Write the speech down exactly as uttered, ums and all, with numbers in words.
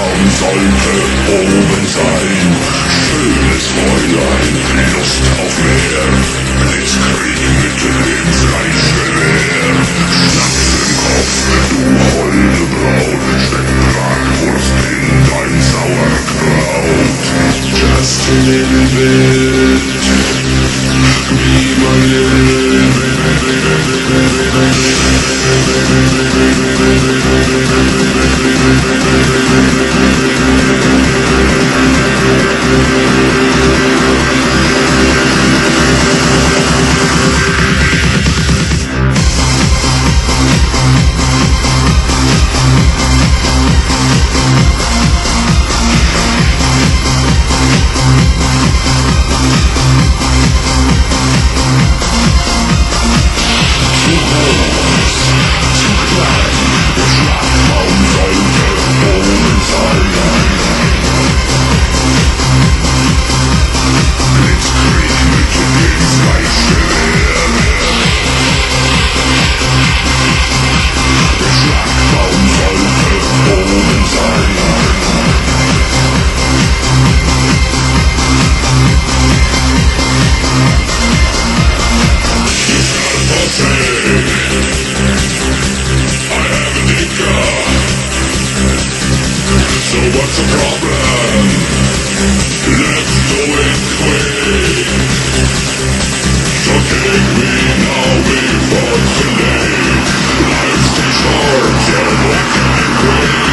Schlagbaum sollte oben sein. Schönes Fräulein, Lust auf mehr. Blitzkrieg mit dem Fleischgewehr. Schnack im Kopf, du holde Braut. Steck Bratwurst in dein Sauerkraut. Just a little bit, be my little bit. So what's the problem? Let's do it quick. So take me now before too late. Life's too short, you're black and gray.